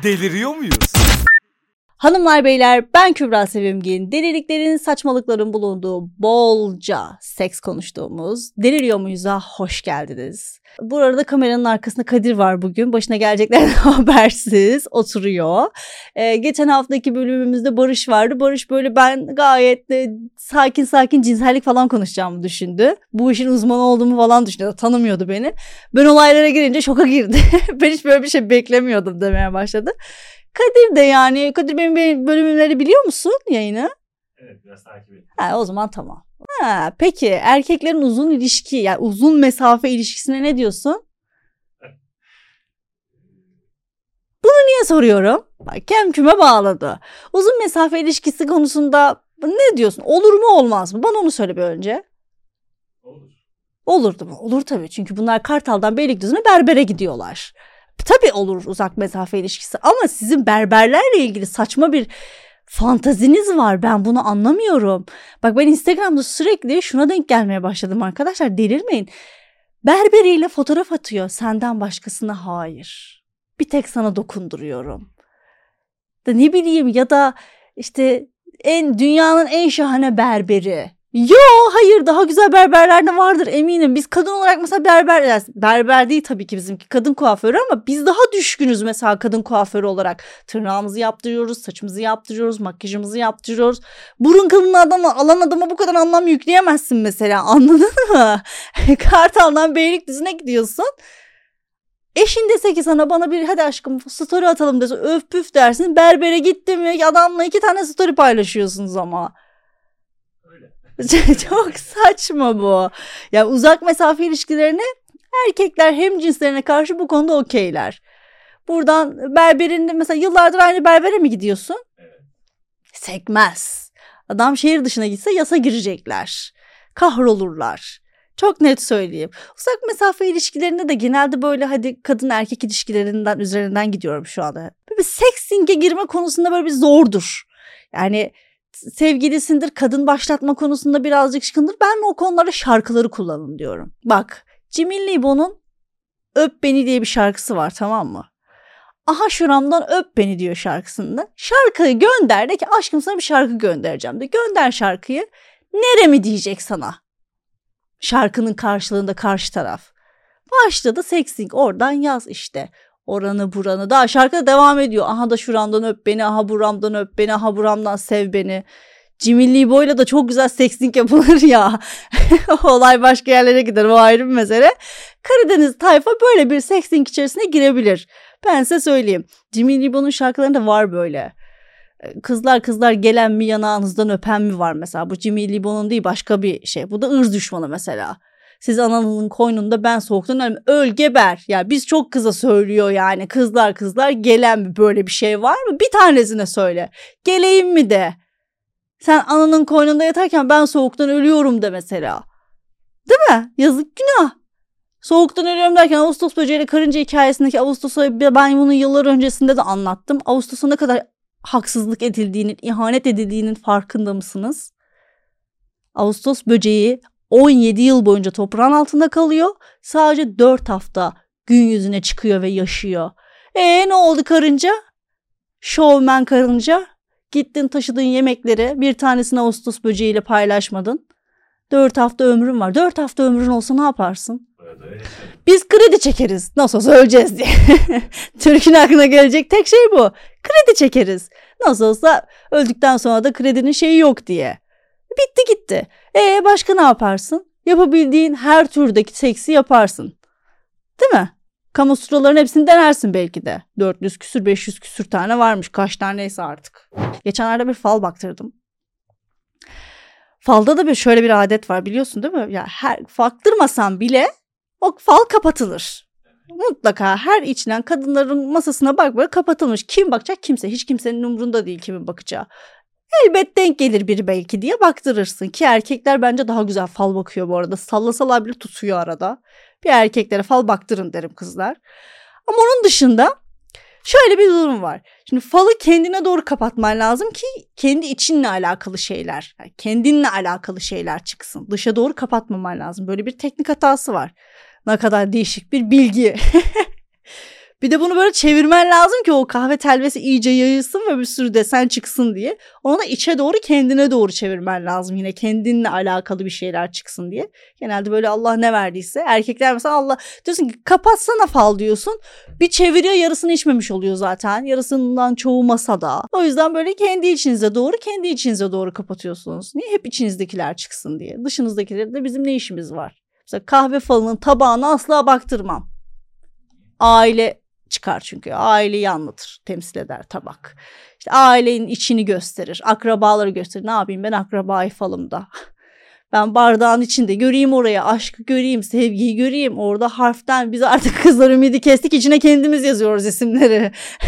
deliriyor muyuz? Hanımlar beyler, ben Kübra Sevimgin. Deliliklerin, saçmalıkların bulunduğu, bolca seks konuştuğumuz Deliriyor Muyuz'a hoş geldiniz. Bu arada kameranın arkasında Kadir var bugün. Başına geleceklerden habersiz oturuyor. Geçen haftaki bölümümüzde Barış vardı. Barış böyle ben gayet sakin cinsellik falan konuşacağımı düşündü. Bu işin uzmanı olduğumu falan düşünüyordu. Tanımıyordu beni. Ben olaylara girince şoka girdi. Ben hiç böyle bir şey beklemiyordum demeye başladı. Kadir de yani. Kadir benim bölümleri biliyor musun yayını? Evet, biraz takip ettim. O zaman tamam. Peki erkeklerin uzun ilişki, yani uzun mesafe ilişkisine ne diyorsun? Bunu niye soruyorum? Bak, küme bağladı. Uzun mesafe ilişkisi konusunda ne diyorsun? Olur mu olmaz mı? Bana onu söyle bir önce. Olur. Olurdu mu? Olur tabii, çünkü bunlar Kartal'dan Beylikdüzü'ne berbere gidiyorlar. Tabii olur uzak mesafe ilişkisi, ama sizin berberlerle ilgili saçma bir fantaziniz var. Ben bunu anlamıyorum. Bak, ben Instagram'da sürekli şuna denk gelmeye başladım arkadaşlar, delirmeyin. Berberiyle fotoğraf atıyor, senden başkasına hayır. Bir tek sana dokunduruyorum. Da ne bileyim, ya da işte dünyanın en şahane berberi. Hayır, daha güzel berberler de vardır eminim. Biz kadın olarak mesela berber değil tabii ki bizimki, kadın kuaförü, ama biz daha düşkünüz mesela kadın kuaförü olarak. Tırnağımızı yaptırıyoruz, saçımızı yaptırıyoruz, makyajımızı yaptırıyoruz. Burun kılını alan adama bu kadar anlam yükleyemezsin mesela, anladın mı? Kartal'dan Beylikdüzü'ne gidiyorsun. Eşin dese ki sana, bana bir hadi aşkım story atalım dese, öf püf dersin. Berbere gittin mi adamla 2 tane story paylaşıyorsunuz ama. Çok saçma bu. Yani uzak mesafe ilişkilerine erkekler hem cinslerine karşı bu konuda okeyler. Buradan berberinde mesela yıllardır aynı berbere mi gidiyorsun? Evet. Sekmez. Adam şehir dışına gitse yasa girecekler. Kahrolurlar. Çok net söyleyeyim. Uzak mesafe ilişkilerinde de genelde böyle hadi kadın erkek ilişkilerinden üzerinden gidiyorum şu anda. Böyle sexting'e girme konusunda böyle bir zordur. Yani sevgilisindir, kadın başlatma konusunda birazcık şıkındır. Ben o konularda şarkıları kullanın diyorum. Bak, Cemil Libo'nun Öp Beni diye bir şarkısı var, tamam mı? Aha şuramdan öp beni diyor şarkısında. Şarkıyı gönder de ki aşkım sana bir şarkı göndereceğim de. Gönder şarkıyı. Neremi diyecek sana? Şarkının karşılığında karşı taraf. Başladı sexting, oradan yaz işte. Oranı buranı. Daha şarkı devam ediyor. Aha da şuramdan öp beni, aha buramdan öp beni, aha buramdan sev beni. Cemil Libo'yla da çok güzel sexting yapılır ya. Olay başka yerlere gider, o ayrı bir mesele. Karadeniz tayfa böyle bir sexting içerisine girebilir. Ben size söyleyeyim. Cemil Libo'nun şarkılarında var böyle. Kızlar gelen mi, yanağınızdan öpen mi var mesela. Bu Cemil Libo'nun değil, başka bir şey. Bu da ırz düşmanı mesela. Siz ananın koynunda, ben soğuktan ölüm. Öl geber. Ya biz çok kıza söylüyor yani. Kızlar gelen mi, böyle bir şey var mı? Bir tanesine söyle. Geleyim mi de. Sen ananın koynunda yatarken ben soğuktan ölüyorum de mesela. Değil mi? Yazık, günah. Soğuktan ölüyorum derken Ağustos böceğiyle karınca hikayesindeki Ağustos'a ben bunu yıllar öncesinde de anlattım. Ağustos'a ne kadar haksızlık edildiğinin, ihanet edildiğinin farkında mısınız? Ağustos böceği 17 yıl boyunca toprağın altında kalıyor. Sadece 4 hafta gün yüzüne çıkıyor ve yaşıyor. Ne oldu karınca? Şovmen karınca. Gittin taşıdığın yemekleri bir tanesini Ağustos böceğiyle paylaşmadın. 4 hafta ömrün var. 4 hafta ömrün olsa ne yaparsın? Biz kredi çekeriz. Nasıl olsa öleceğiz diye. Türk'ün aklına gelecek tek şey bu. Kredi çekeriz. Nasıl olsa öldükten sonra da kredinin şeyi yok diye. Bitti gitti. Başka ne yaparsın? Yapabildiğin her türdeki seksi yaparsın. Değil mi? Kamasutraların hepsini denersin belki de. 400 küsür 500 küsür tane varmış. Kaç taneyse artık. Geçenlerde bir fal baktırdım. Falda da şöyle bir adet var, biliyorsun değil mi? Ya baktırmasan bile o fal kapatılır. Mutlaka her içilen kadınların masasına bak, kapatılmış. Kim bakacak? Kimse. Hiç kimsenin umurunda değil kimin bakacağı. Elbet denk gelir biri belki diye baktırırsın ki erkekler bence daha güzel fal bakıyor bu arada. Sallasalar bile tutuyor arada. Bir erkeklere fal baktırın derim kızlar. Ama onun dışında şöyle bir durum var. Şimdi falı kendine doğru kapatman lazım ki kendi içinle alakalı şeyler, yani kendinle alakalı şeyler çıksın. Dışa doğru kapatmaman lazım. Böyle bir teknik hatası var. Ne kadar değişik bir bilgi. Bir de bunu böyle çevirmen lazım ki o kahve telvesi iyice yayılsın ve bir sürü desen çıksın diye. Onu da içe doğru, kendine doğru çevirmen lazım. Yine kendinle alakalı bir şeyler çıksın diye. Genelde böyle Allah ne verdiyse. Erkekler mesela Allah diyorsun ki kapatsana fal diyorsun. Bir çeviriyor, yarısını içmemiş oluyor zaten. Yarısından çoğu masada. O yüzden böyle kendi içinize doğru kapatıyorsunuz. Niye? Hep içinizdekiler çıksın diye. Dışınızdakileri de bizim ne işimiz var? Mesela kahve falının tabağına asla baktırmam. Aile çıkar çünkü. Aileyi anlatır, temsil eder tabak. İşte ailenin içini gösterir, akrabaları gösterir. Ne yapayım ben akrabayı falımda? Ben bardağın içinde göreyim oraya, aşkı göreyim, sevgiyi göreyim. Orada harften biz artık kızlar ümidi kestik, içine kendimiz yazıyoruz isimleri.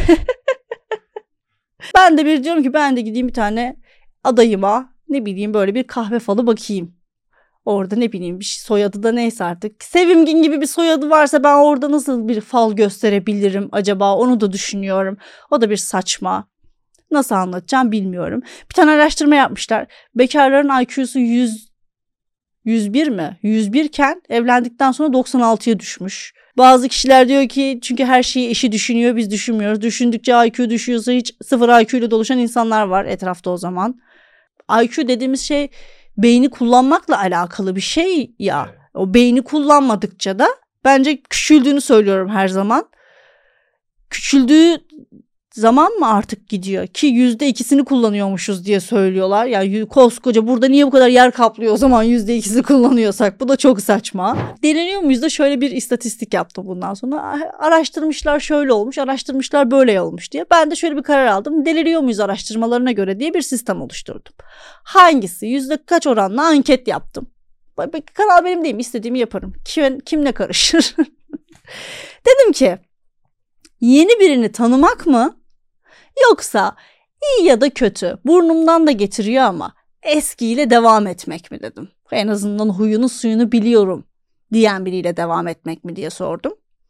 Ben de diyorum ki ben de gideyim bir tane adayıma ne bileyim böyle bir kahve falı bakayım. Orada ne bileyim bir soyadı da neyse artık. Sevimgin gibi bir soyadı varsa ben orada nasıl bir fal gösterebilirim acaba, onu da düşünüyorum. O da bir saçma. Nasıl anlatacağım bilmiyorum. Bir tane araştırma yapmışlar. Bekarların IQ'su 101 mi? 101 iken evlendikten sonra 96'ya düşmüş. Bazı kişiler diyor ki çünkü her şeyi eşi düşünüyor, biz düşünmüyoruz. Düşündükçe IQ düşüyorsa hiç sıfır IQ ile doluşan insanlar var etrafta o zaman. IQ dediğimiz şey beyni kullanmakla alakalı bir şey ya. O beyni kullanmadıkça da bence küçüldüğünü söylüyorum her zaman. Küçüldüğü zaman mı artık gidiyor ki %2'sini kullanıyormuşuz diye söylüyorlar. Ya koskoca burada niye bu kadar yer kaplıyor o zaman %2'si kullanıyorsak? Bu da çok saçma. Deneniyor muyuz da şöyle bir istatistik yaptım bundan sonra. Araştırmışlar şöyle olmuş, araştırmışlar böyle olmuş diye. Ben de şöyle bir karar aldım. Deliriyor muyuz araştırmalarına göre diye bir sistem oluşturdum. Hangisi? Kaç oranla anket yaptım. Kanal benim değil mi? İstediğimi yaparım. Kim ne karışır? Dedim ki yeni birini tanımak mı? Yoksa iyi ya da kötü, burnumdan da getiriyor ama eskiyle devam etmek mi dedim. En azından huyunu suyunu biliyorum diyen biriyle devam etmek mi diye sordum.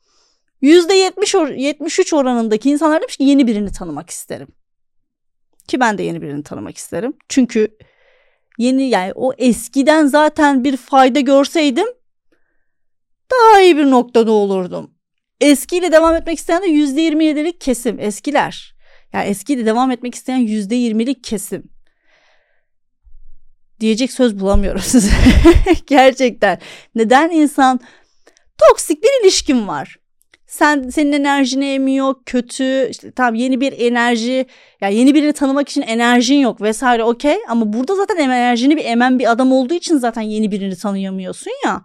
%73 oranındaki insanlar demiş ki yeni birini tanımak isterim. Ki ben de yeni birini tanımak isterim. Çünkü yani o eskiden zaten bir fayda görseydim daha iyi bir noktada olurdum. Eskiyle devam etmek isteyen de %27'lik kesim eskiler. Yani eskiyle devam etmek isteyen %20'lik kesim. Diyecek söz bulamıyorum size. Gerçekten. Neden insan toksik bir ilişkin var? Senin enerjini emiyor, kötü. İşte tamam yeni bir enerji, yani yeni birini tanımak için enerjin yok vesaire okey. Ama burada zaten enerjini emen bir adam olduğu için zaten yeni birini tanıyamıyorsun ya.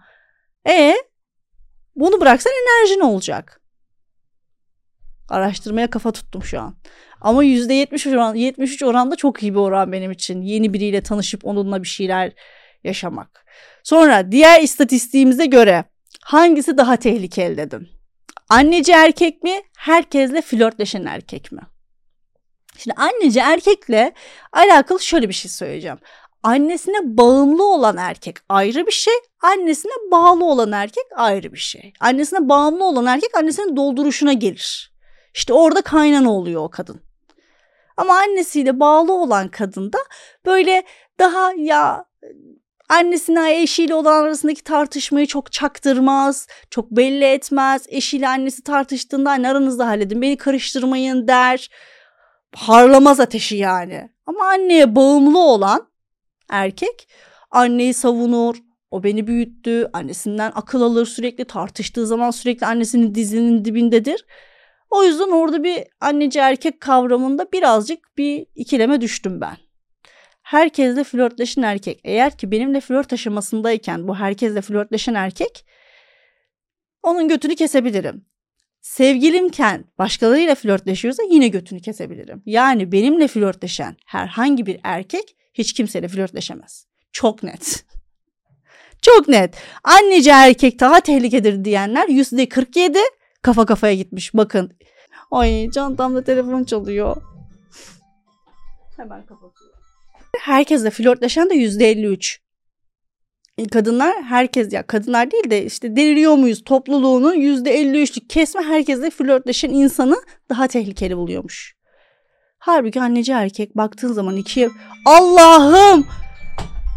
Bunu bıraksan enerjin olacak. Araştırmaya kafa tuttum şu an. Ama %73 oranda çok iyi bir oran benim için. Yeni biriyle tanışıp onunla bir şeyler yaşamak. Sonra diğer istatistiğimize göre hangisi daha tehlikeli dedim. Anneci erkek mi? Herkesle flörtleşen erkek mi? Şimdi anneci erkekle alakalı şöyle bir şey söyleyeceğim. Annesine bağımlı olan erkek ayrı bir şey, annesine bağlı olan erkek ayrı bir şey. Annesine bağımlı olan erkek annesinin dolduruşuna gelir. İşte orada kaynana oluyor o kadın. Ama annesiyle bağlı olan kadın da böyle daha annesine eşiyle olan arasındaki tartışmayı çok çaktırmaz, çok belli etmez. Eşiyle annesi tartıştığında anne aranızda halledin, beni karıştırmayın der. Harlamaz ateşi yani. Ama anneye bağımlı olan erkek anneyi savunur. O beni büyüttü. Annesinden akıl alır sürekli. Tartıştığı zaman sürekli annesinin dizinin dibindedir. O yüzden orada bir anneci erkek kavramında birazcık bir ikileme düştüm ben. Herkesle flörtleşen erkek. Eğer ki benimle flört aşamasındayken bu herkesle flörtleşen erkek, onun götünü kesebilirim. Sevgilimken başkalarıyla flörtleşiyorsa yine götünü kesebilirim. Yani benimle flörtleşen herhangi bir erkek hiç kimseyle flörtleşemez. Çok net. Çok net. Anneci erkek daha tehlikedir diyenler %47 kafa kafaya gitmiş. Bakın. Ay çantamda telefon çalıyor. Hemen kapatıyorum. Herkesle flörtleşen de %53. Kadınlar kadınlar değil de işte deliriyor muyuz topluluğunun %53'lük kesme herkesle flörtleşen insanı daha tehlikeli buluyormuş. Halbuki anneci erkek baktığın zaman ikiye Allah'ım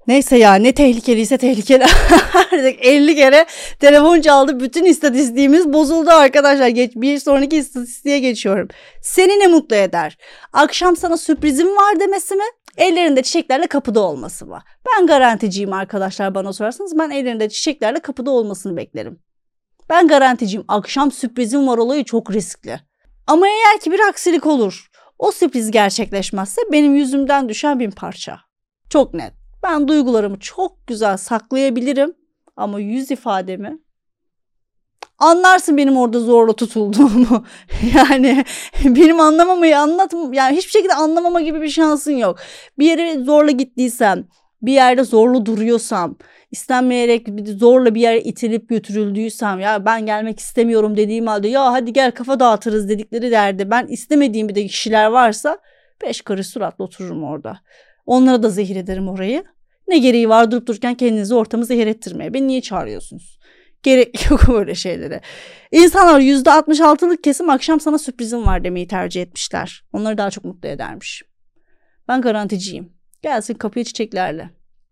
Neyse ya, ne tehlikeliyse tehlikeli. Artık 50 kere telefon çaldı. Bütün istatistiğimiz bozuldu arkadaşlar. Bir sonraki istatistiğe geçiyorum. Seni ne mutlu eder? Akşam sana sürprizim var demesi mi? Ellerinde çiçeklerle kapıda olması mı? Ben garanticiyim arkadaşlar, bana sorarsanız. Ben ellerinde çiçeklerle kapıda olmasını beklerim. Ben garanticiyim. Akşam sürprizim var olayı çok riskli. Ama eğer ki bir aksilik olur, o sürpriz gerçekleşmezse benim yüzümden düşen bin parça. Çok net. Ben duygularımı çok güzel saklayabilirim ama yüz ifademi anlarsın benim orada zorla tutulduğumu. Yani benim yani hiçbir şekilde anlamama gibi bir şansın yok. Bir yere zorla gittiysem, bir yerde zorla duruyorsam, istenmeyerek zorla bir yere itilip götürüldüysem, ya ben gelmek istemiyorum dediğim halde ya hadi gel kafa dağıtırız dedikleri yerde ben istemediğim bir de kişiler varsa 5 karış suratla otururum orada. Onlara da zehir ederim orayı. Ne gereği var durup dururken kendinizi ortamı zehir ettirmeye? Beni niye çağırıyorsunuz? Gerek yok böyle şeylere. İnsanlar %66'lık kesim akşam sana sürprizim var demeyi tercih etmişler. Onları daha çok mutlu edermiş. Ben garanticiyim. Gelsin kapıya çiçeklerle.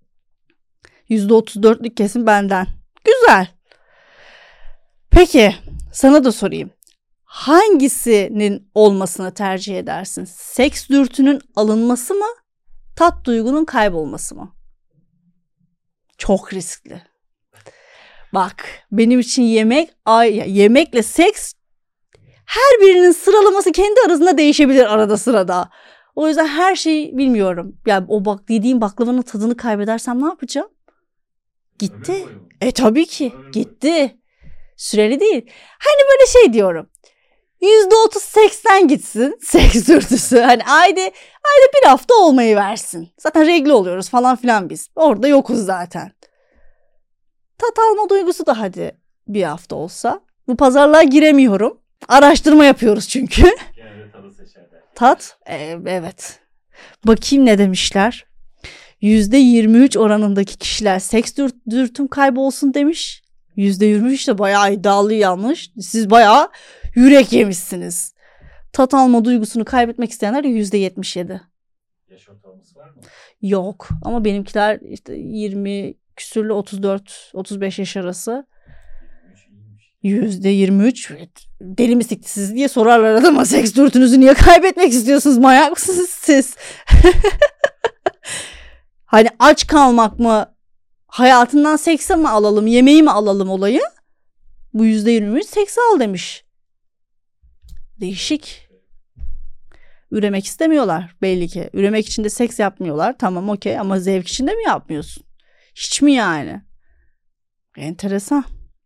%34'lük kesim benden. Güzel. Peki sana da sorayım. Hangisinin olmasını tercih edersin? Seks dürtünün alınması mı? Tat duygunun kaybolması mı? Çok riskli. Bak benim için yemekle seks her birinin sıralaması kendi arasında değişebilir arada sırada. O yüzden her şeyi bilmiyorum. Yani yediğim baklavanın tadını kaybedersem ne yapacağım? Gitti. Tabii ki gitti. Süreli değil. Hani böyle şey diyorum. %30 seksten gitsin seks dürtüsü. Hani ayda bir hafta olmayı versin. Zaten regl oluyoruz falan filan biz. Orada yokuz zaten. Tat alma duygusu da hadi bir hafta olsa. Bu pazarlığa giremiyorum. Araştırma yapıyoruz çünkü. Genelde tadı seçerler. Tat? Evet. Bakayım ne demişler. %23 oranındaki kişiler seks dürtüm kaybolsun demiş. %23 de bayağı iddialı yanlış. Siz bayağı yürek yemişsiniz. Tat alma duygusunu kaybetmek isteyenler %77. Yaş ortalaması var mı? Yok ama benimkiler işte 20 küsürlü 34-35 yaş arası. %23. Deli mi sikti siz diye sorarlar adama, seks dürtünüzü niye kaybetmek istiyorsunuz, manyak mısınız siz? Hani aç kalmak mı, hayatından sekse mi alalım, yemeği mi alalım olayı? Bu %23 seks al demiş. Değişik. Üremek istemiyorlar belli ki. Üremek için de seks yapmıyorlar. Tamam okey ama zevk için de mi yapmıyorsun? Hiç mi yani? Enteresan.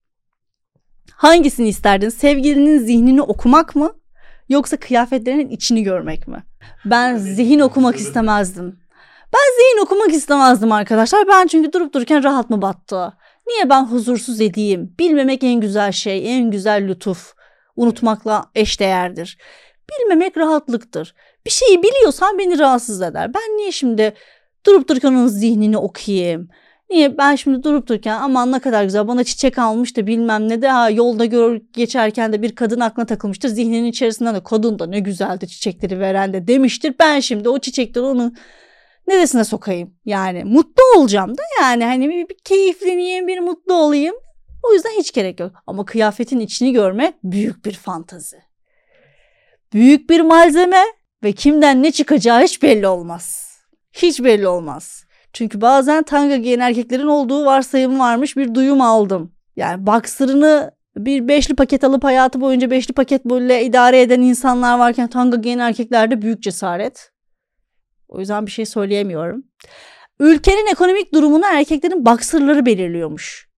Hangisini isterdin? Sevgilinin zihnini okumak mı? Yoksa kıyafetlerinin içini görmek mi? Ben zihin okumak istemezdim. Zihin okumak istemezdim arkadaşlar. Ben çünkü durup dururken rahat mı battı? Niye ben huzursuz edeyim? Bilmemek en güzel şey, en güzel lütuf. Unutmakla eşdeğerdir. Bilmemek rahatlıktır. Bir şeyi biliyorsan beni rahatsız eder. Ben niye şimdi durup dururken onun zihnini okuyayım? Niye ben şimdi durup dururken aman ne kadar güzel bana çiçek almış da bilmem ne de yolda geçerken de bir kadın aklına takılmıştır. Zihninin içerisinden de kadın da ne güzeldi çiçekleri veren de demiştir. Ben şimdi o çiçekleri onun neresine sokayım? Yani mutlu olacağım da yani hani bir keyifleneyim, bir mutlu olayım. O yüzden hiç gerek yok. Ama kıyafetin içini görmek büyük bir fantazi. Büyük bir malzeme ve kimden ne çıkacağı hiç belli olmaz. Hiç belli olmaz. Çünkü bazen tanga giyen erkeklerin olduğu varsayım varmış, bir duyum aldım. Yani boxer'ını bir beşli paket alıp hayatı boyunca beşli paket böyle idare eden insanlar varken tanga giyen erkeklerde büyük cesaret. O yüzden bir şey söyleyemiyorum. Ülkenin ekonomik durumunu erkeklerin boxer'ları belirliyormuş.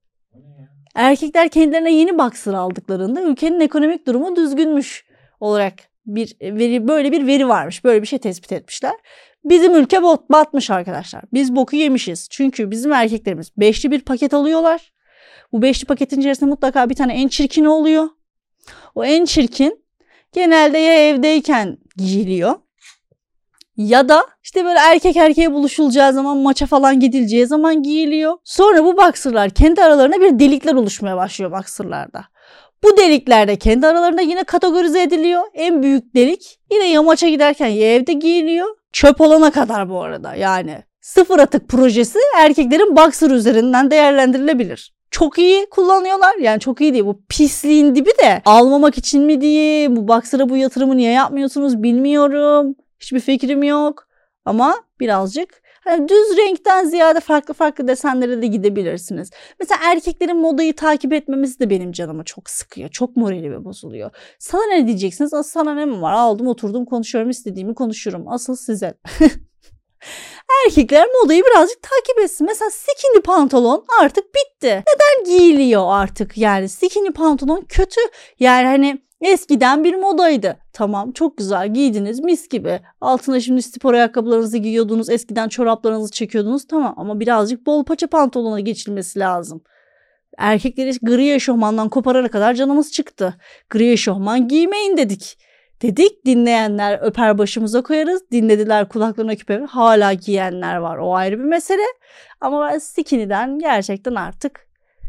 Erkekler kendilerine yeni boxer aldıklarında ülkenin ekonomik durumu düzgünmüş olarak böyle bir veri varmış. Böyle bir şey tespit etmişler. Bizim ülke batmış arkadaşlar. Biz boku yemişiz. Çünkü bizim erkeklerimiz beşli bir paket alıyorlar. Bu beşli paketin içerisinde mutlaka bir tane en çirkin oluyor. O en çirkin genelde ya evdeyken giyiliyor ya da işte böyle erkek erkeğe buluşulacağı zaman, maça falan gidileceği zaman giyiliyor. Sonra bu boxer'lar kendi aralarına bir delikler oluşmaya başlıyor boxer'larda. Bu deliklerde kendi aralarında yine kategorize ediliyor. En büyük delik yine ya maça giderken ya evde giyiliyor. Çöp olana kadar bu arada yani. Sıfır atık projesi erkeklerin boxer üzerinden değerlendirilebilir. Çok iyi kullanıyorlar. Yani çok iyi değil. Bu pisliğin dibi de almamak için mi diyeyim? Bu boxer'a bu yatırımı niye yapmıyorsunuz bilmiyorum. Hiçbir fikrim yok. Ama birazcık hani düz renkten ziyade farklı desenlere de gidebilirsiniz. Mesela erkeklerin modayı takip etmemesi de benim canımı çok sıkıyor. Çok moralimi bozuluyor. Sana ne diyeceksiniz? Sana ne mi var? Aldım oturdum konuşuyorum, istediğimi konuşurum. Asıl size. Erkekler modayı birazcık takip etsin. Mesela skinny pantolon artık bitti. Neden giyiliyor artık? Yani skinny pantolon kötü. Yani hani eskiden bir modaydı. Tamam, çok güzel giydiniz, mis gibi. Altına şimdi spor ayakkabılarınızı giyiyordunuz. Eskiden çoraplarınızı çekiyordunuz. Tamam, ama birazcık bol paça pantolona geçilmesi lazım. Erkekleri gri eşofmandan koparana kadar canımız çıktı. Gri eşofman giymeyin dedik. Dedik, dinleyenler öper başımıza koyarız. Dinlediler, kulaklarına küpe. Hala giyenler var. O ayrı bir mesele. Ama ben skinny'den gerçekten artık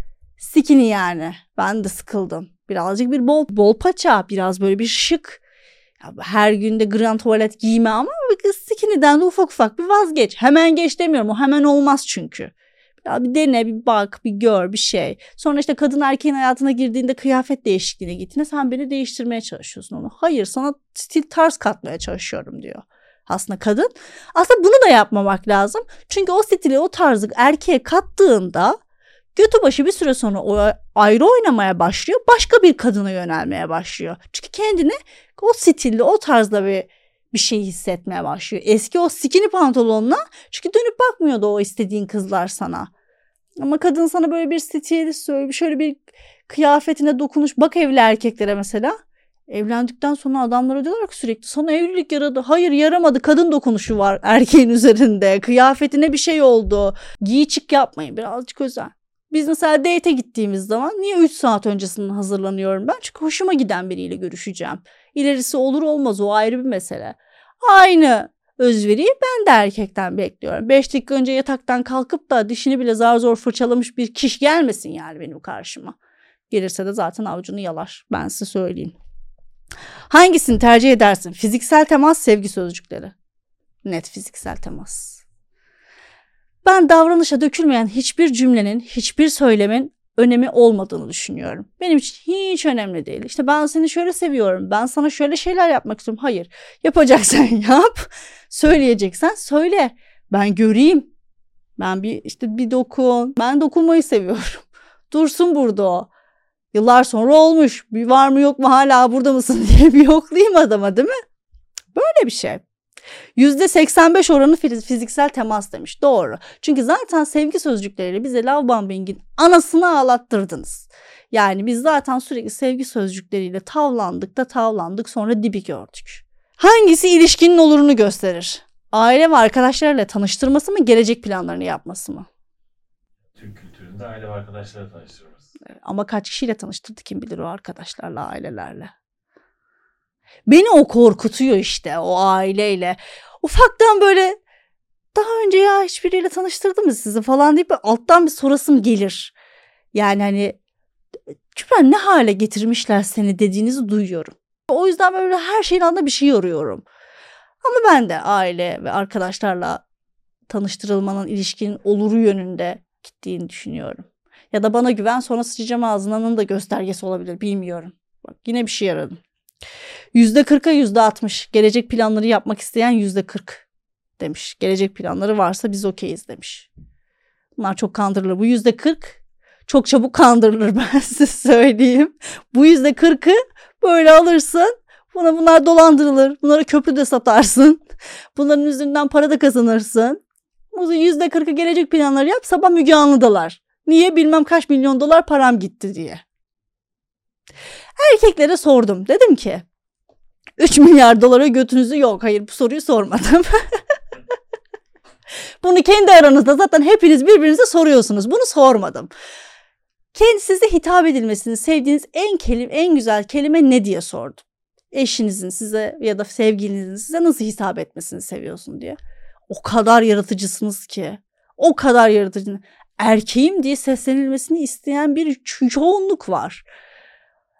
skinny yani. Ben de sıkıldım. Birazcık bir bol paça, biraz böyle bir şık. Ya her günde grand tuvalet giyme ama skinny'den de ufak bir vazgeç. Hemen geç demiyorum. O hemen olmaz çünkü. Ya bir dene, bir bak, bir gör, bir şey. Sonra işte kadın erkeğin hayatına girdiğinde kıyafet değişikliğine gittiğinde sen beni değiştirmeye çalışıyorsun onu. Hayır, sana stil tarz katmaya çalışıyorum diyor. Aslında kadın. Aslında bunu da yapmamak lazım. Çünkü o stili, o tarzı erkeğe kattığında götü başı bir süre sonra o ayrı oynamaya başlıyor. Başka bir kadına yönelmeye başlıyor. Çünkü kendini o stilde, o tarzda bir şey hissetmeye başlıyor. Eski o skinny pantolonla, çünkü dönüp bakmıyordu o istediğin kızlar sana. Ama kadın sana böyle bir stilist söylüyor, şöyle bir kıyafetine dokunuş. Bak evli erkeklere mesela. Evlendikten sonra adamlara diyorlar ki sürekli sana evlilik yaradı. Hayır, yaramadı. Kadın dokunuşu var erkeğin üzerinde. Kıyafetine bir şey oldu. Giy çık yapmayın, birazcık özen. Biz mesela date'e gittiğimiz zaman niye 3 saat öncesinden hazırlanıyorum ben? Çünkü hoşuma giden biriyle görüşeceğim. İlerisi olur olmaz, o ayrı bir mesele. Aynı özveriyi ben de erkekten bekliyorum. 5 dakika önce yataktan kalkıp da dişini bile zar zor fırçalamış bir kişi gelmesin yani benim karşıma. Gelirse de zaten avucunu yalar. Ben size söyleyeyim. Hangisini tercih edersin? Fiziksel temas, sevgi sözcükleri. Net fiziksel temas. Ben davranışa dökülmeyen hiçbir cümlenin, hiçbir söylemin önemi olmadığını düşünüyorum. Benim için hiç önemli değil. İşte ben seni şöyle seviyorum, ben sana şöyle şeyler yapmak istiyorum. Hayır, yapacaksan yap, söyleyeceksen söyle. Ben göreyim. Ben bir dokun. Ben dokunmayı seviyorum. Dursun burada o. Yıllar sonra olmuş. Bir var mı yok mu, hala burada mısın diye bir yoklayayım adama, değil mi? Böyle bir şey. %85 oranı fiziksel temas demiş. Doğru. Çünkü zaten sevgi sözcükleriyle bize love bombing'in anasını ağlattırdınız. Yani biz zaten sürekli sevgi sözcükleriyle tavlandık sonra dibi gördük. Hangisi ilişkinin olurunu gösterir? Aile ve arkadaşlarıyla tanıştırması mı, gelecek planlarını yapması mı? Türk kültüründe aile ve arkadaşları tanıştırırız. Ama kaç kişiyle tanıştırdı kim bilir o arkadaşlarla, ailelerle. Beni o korkutuyor işte, o aileyle. Ufaktan böyle daha önce ya hiçbiriyle tanıştırdı mı sizi falan deyip alttan bir sorasım gelir. Yani hani Kübra ne hale getirmişler seni dediğinizi duyuyorum. O yüzden böyle her şeyin altında bir şey arıyorum. Ama ben de aile ve arkadaşlarla tanıştırılmanın ilişkinin oluru yönünde gittiğini düşünüyorum. Ya da bana güven, sonra sıçacağım ağzınanın da göstergesi olabilir, bilmiyorum. Bak yine bir şey aradım. %40'a %60 gelecek planları yapmak isteyen %40 demiş. Gelecek planları varsa biz okeyiz demiş. Bunlar çok kandırılır. Bu %40 çok çabuk kandırılır, ben size söyleyeyim. Bu %40'ı böyle alırsın. Bunlar dolandırılır. Bunlara köprüde satarsın. Bunların yüzünden para da kazanırsın. Bu %40'ı gelecek planları yap. Sabah Müge Anlı'dalar. Niye? Bilmem kaç milyon dolar param gitti diye. Erkeklere sordum. Dedim ki 3 milyar dolara götünüzü yok. Hayır, bu soruyu sormadım. Bunu kendi aranızda zaten hepiniz birbirinize soruyorsunuz. Bunu sormadım. Size hitap edilmesini sevdiğiniz en güzel kelime ne diye sordum. Eşinizin size ya da sevgilinizin size nasıl hitap etmesini seviyorsun diye. O kadar yaratıcısınız ki. O kadar yaratıcı. Erkeğim diye seslenilmesini isteyen bir çoğunluk var.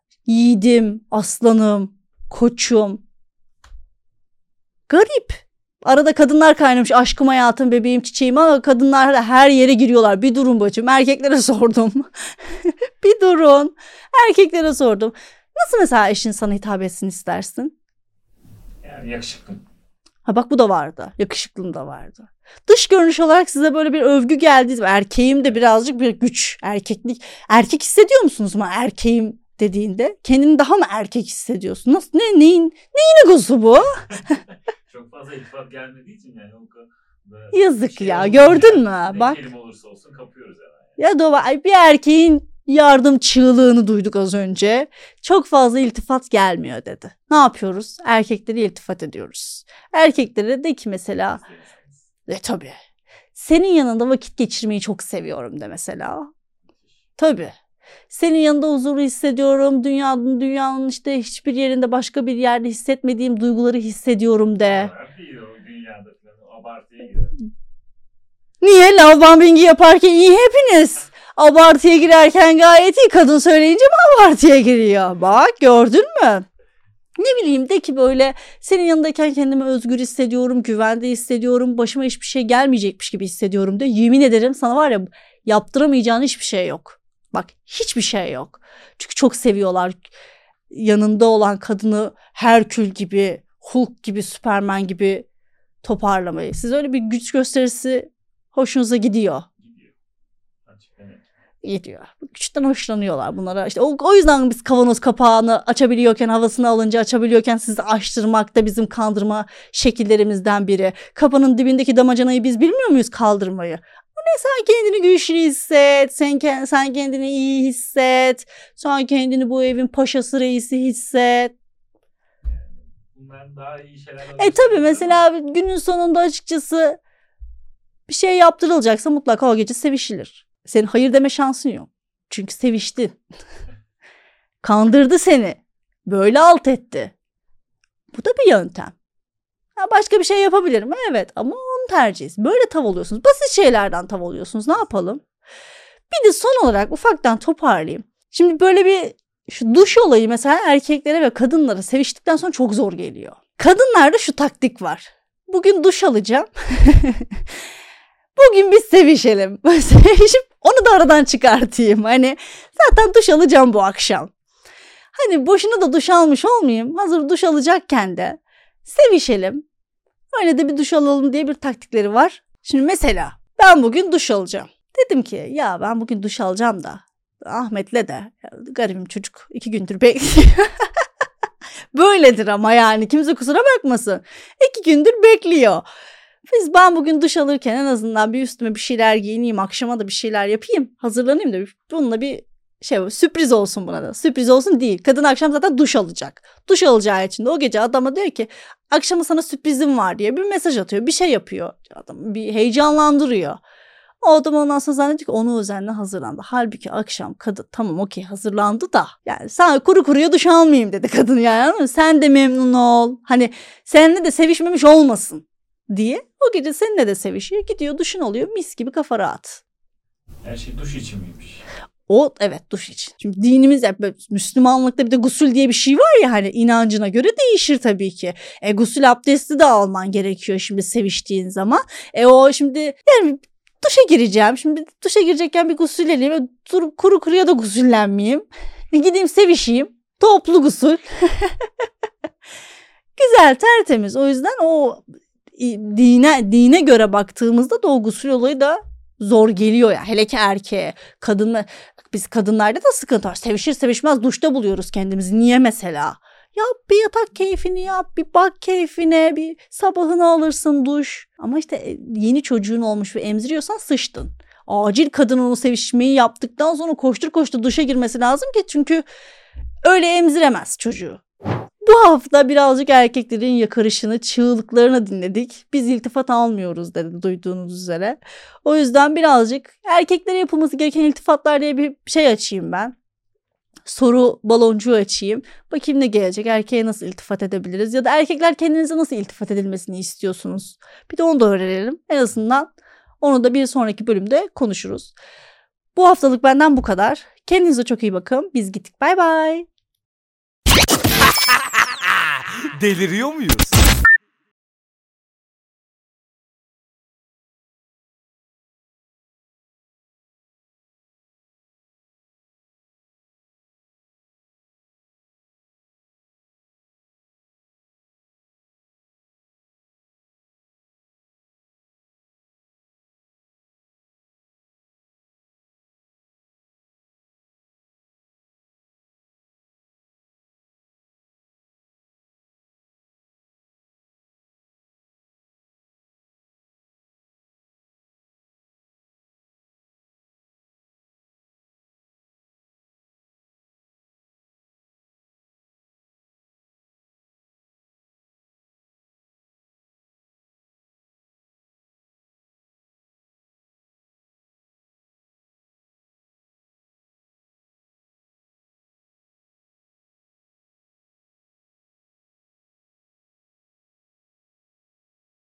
Yiğidim, aslanım, koçum. Garip. Arada kadınlar kaynamış. Aşkım, hayatım, bebeğim, çiçeğim, ama kadınlar da her yere giriyorlar. Bir durun bacım. Erkeklere sordum. Bir durun. Erkeklere sordum. Nasıl mesela eşin sana hitap etsin istersin? Yani yakışıklı. Ha bak, bu da vardı. Yakışıklım da vardı. Dış görünüş olarak size böyle bir övgü geldi. Erkeğim de birazcık bir güç. Erkeklik. Erkek hissediyor musunuz ama erkeğim dediğinde? Kendini daha mı erkek hissediyorsun? Nasıl? Neyin egosu bu? Çok fazla iltifat gelmediği için yani o kadar. Yazık ya. Gördün mü? Ne Bak. kelime olursa olsun kapıyoruz hemen. Ya da bir erkeğin yardım çığlığını duyduk az önce. Çok fazla iltifat gelmiyor dedi. Ne yapıyoruz? Erkeklere iltifat ediyoruz. Erkeklere de ki mesela tabii. Senin yanında vakit geçirmeyi çok seviyorum de mesela. Tabii. Senin yanında huzuru hissediyorum. Dünyanın işte hiçbir yerinde, başka bir yerde hissetmediğim duyguları hissediyorum de. Dünyada falan abartıya girer. Niye? Love bombing'i yaparken iyi hepiniz. Abartıya girerken gayet iyi. Kadın söyleyince mi abartıya giriyor? Bak, gördün mü? Ne bileyim, de ki böyle senin yanındayken kendimi özgür hissediyorum, güvende hissediyorum, başıma hiçbir şey gelmeyecekmiş gibi hissediyorum de. Yemin ederim sana var ya, yaptıramayacağın hiçbir şey yok. Bak, hiçbir şey yok. Çünkü çok seviyorlar yanında olan kadını Herkül gibi, Hulk gibi, Superman gibi toparlamayı. Siz öyle bir güç gösterisi hoşunuza gidiyor. Gidiyor. Güçten hoşlanıyorlar bunlara. İşte o yüzden biz kavanoz kapağını açabiliyorken, havasını alınca açabiliyorken sizi açtırmak da bizim kandırma şekillerimizden biri. Kapının dibindeki damacanayı biz bilmiyor muyuz kaldırmayı? Sen kendini güçlü hisset, sen kendini iyi hisset, sen kendini bu evin paşası, reisi hisset. Bundan daha iyi şeyler Tabii mesela günün sonunda açıkçası bir şey yaptırılacaksa mutlaka o gece sevişilir. Senin hayır deme şansın yok. Çünkü seviştin. Kandırdı seni. Böyle alt etti. Bu da bir yöntem. Başka bir şey yapabilir mi? Evet, ama onu tercih etsin. Böyle tav oluyorsunuz. Basit şeylerden tav oluyorsunuz. Ne yapalım? Bir de son olarak ufaktan toparlayayım. Şimdi böyle bir şu duş olayı mesela erkeklere ve kadınlara seviştikten sonra çok zor geliyor. Kadınlarda şu taktik var. Bugün duş alacağım. Bugün biz sevişelim. Sevişip onu da aradan çıkartayım. Hani zaten duş alacağım bu akşam. Hani boşuna da duş almış olmayayım. Hazır duş alacakken de sevişelim. Öyle de bir duş alalım diye bir taktikleri var. Şimdi mesela ben bugün duş alacağım. Dedim ki ya ben bugün duş alacağım da Ahmet'le de garibim çocuk 2 gündür bekliyor. Böyledir ama yani kimse kusura bakmasın. 2 gündür bekliyor. Ben bugün duş alırken en azından bir üstüme bir şeyler giyineyim, akşama da bir şeyler yapayım, hazırlanayım da bununla bir sürpriz olsun buna da. Sürpriz olsun değil. Kadın akşam zaten duş alacak. Duş alacağı için de o gece adama diyor ki akşama sana sürprizim var diye bir mesaj atıyor. Bir şey yapıyor. Adam bir heyecanlandırıyor. O adam ondan sonra zannediyor ki onu özenle hazırlandı. Halbuki akşam kadın tamam okey hazırlandı da yani sen kuru kuruya duş almayayım dedi kadın yani. Sen de memnun ol. Hani seninle de sevişmemiş olmasın diye. O gece seninle de sevişiyor. Gidiyor duşun oluyor. Mis gibi kafa rahat. Her şey duş için miymiş? O evet duş için. Şimdi dinimiz Müslümanlıkta bir de gusül diye bir şey var ya hani inancına göre değişir tabii ki. Gusül abdesti de alman gerekiyor şimdi seviştiğin zaman. O şimdi yani duşa gireceğim. Şimdi duşa girecekken bir gusülleneyim. Kuru kuruya da gusüllenmeyeyim. Gideyim sevişeyim. Toplu gusül. Güzel tertemiz. O yüzden o dine göre baktığımızda da o gusül olayı da zor geliyor ya. Hele ki erkeğe. Biz kadınlarda da sıkıntı var. Sevişir sevişmez duşta buluyoruz kendimizi. Niye mesela? Ya bir yatak keyfini yap, bir bak keyfine, bir sabahını alırsın duş. Ama işte yeni çocuğun olmuş ve emziriyorsan sıçtın. Acil kadın onu sevişmeyi yaptıktan sonra koştur koştur duşa girmesi lazım ki çünkü öyle emziremez çocuğu. Bu hafta birazcık erkeklerin yakarışını, çığlıklarını dinledik. Biz iltifat almıyoruz dedi duyduğunuz üzere. O yüzden birazcık erkeklere yapılması gereken iltifatlar diye bir şey açayım ben. Soru baloncuğu açayım. Bakayım ne gelecek? Erkeğe nasıl iltifat edebiliriz? Ya da erkekler kendinize nasıl iltifat edilmesini istiyorsunuz? Bir de onu da öğrenelim. En azından onu da bir sonraki bölümde konuşuruz. Bu haftalık benden bu kadar. Kendinize çok iyi bakın. Biz gittik. Bay bay. Deliriyor muyuz?